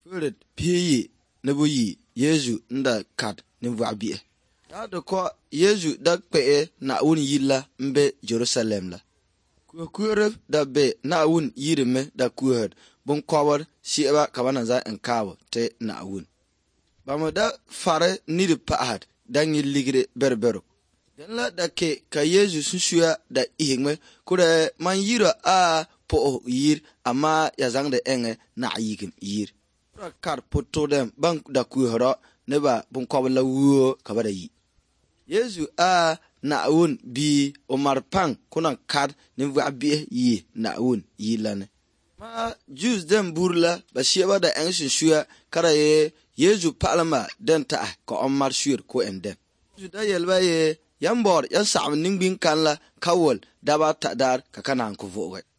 Furet piyi ne bu yi Yesu nda kat ne vwabi. Da de ko Yesu da kpe na un yilla mbe Jerusalem la. Kuere da be na un yirime da kuher bon kowar sieba kabana za enkawo te na un. Ba mo da fare ni de pahat da ngi ligre berbero. Den la da ke ka Yesu sunsuya da ihingme kure man yira a po yir ama ya zangde enge na yigim yir. Kar poto dem bang da kuhero ne ba bon kobla wuo kabada yi. Yesu a na un bi omar pang kuna kad ne va bi yi na un yi lane. Ma Jews dem burla ba sieba da engsin suya kara ye Yesu palama den ta ko omar suir ko enden. Jesu da yelba ye yambor ya sam ningbin kan la kawol da ba ta dar ka kana ko voga.